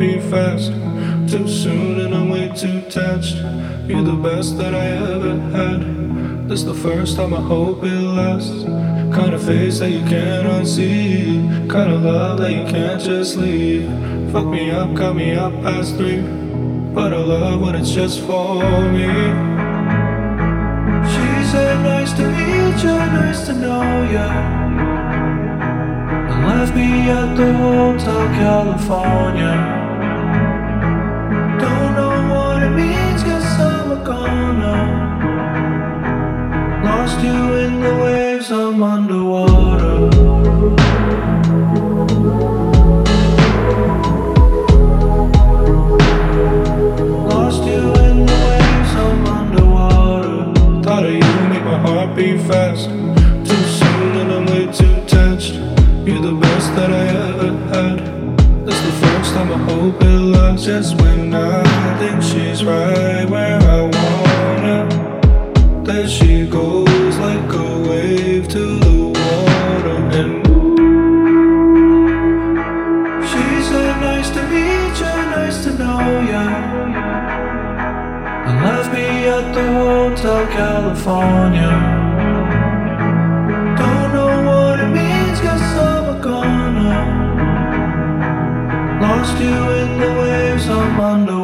heartbeat fast. Too soon and I'm way too attached. You're the best that I ever had. This the first time, I hope it lasts. Kind of face that you can't unsee. Kind of love that you can't just leave. Fuck me up, cut me up past 3. But I love when it's just for me. She said nice to meet you, nice to know ya, and left me at the Hotel California. Don't know what it means, guess I'm a goner. Lost you in the waves, I'm underwater. Lost you in the waves, I'm underwater. Thought of you make my heart beat fast. Too soon and I'm way too attached. You're the best that I ever had. This the first time, I hope it lasts. Just when I think she's right where I want her, there she goes like a wave to the water. And she said nice to meet you, nice to know ya, and left me at the Hotel California. Don't know what it means, guess I'm a goner. Lost you in the waves, I'm underwater.